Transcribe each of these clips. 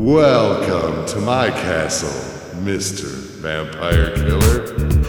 Welcome to my castle, Mr. Vampire Killer.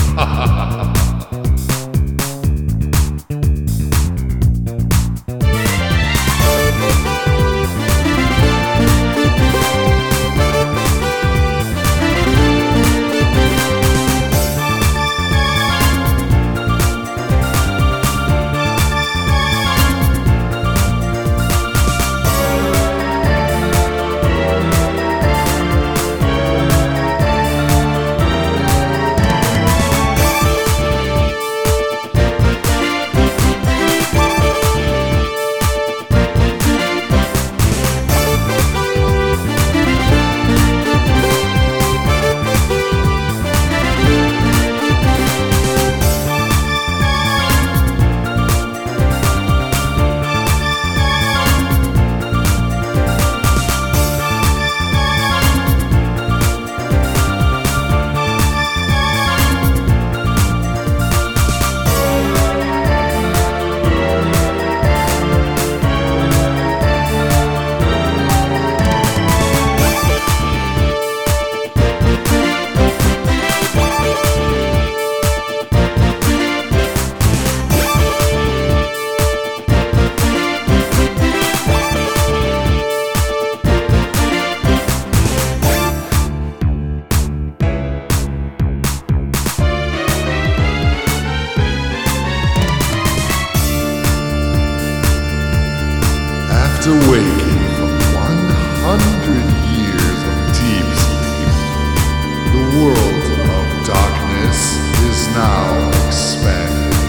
After waking from 100 years of deep sleep, the world of darkness is now expanding.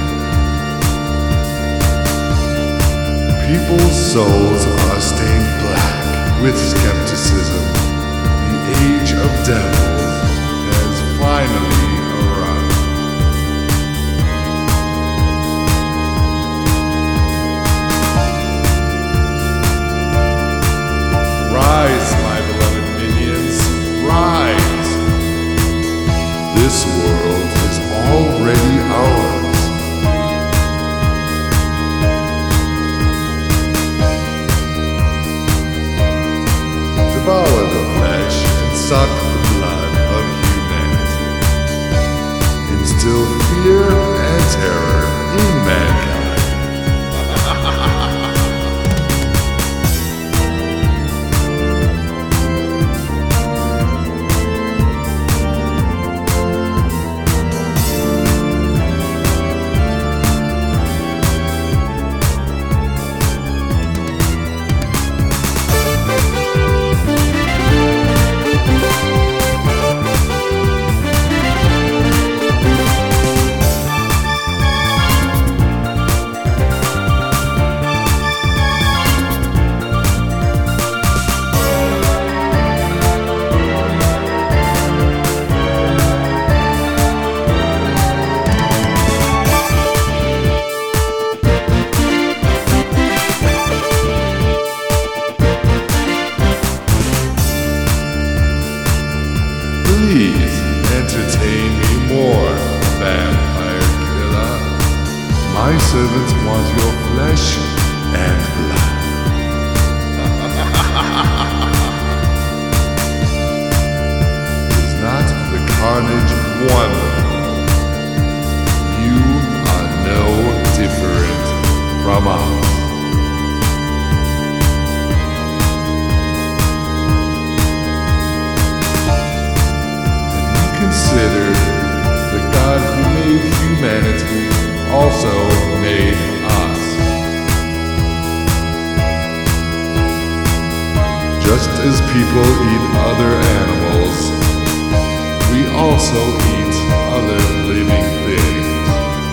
People's souls are stained black with skepticism. The age of devils has finally arrived. Rise, my beloved minions, rise! This world is already ours. Devour the flesh and suck the blood of humanity. Instill fear and terror in mankind. Please entertain me more, Vampire Killer. My servants want your flesh and blood. Is not the carnage wonderful? You are no different from us. Consider the God who made humanity also made us. Just as people eat other animals, we also eat other living things.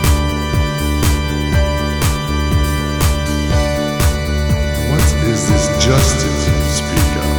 What is this justice you speak of?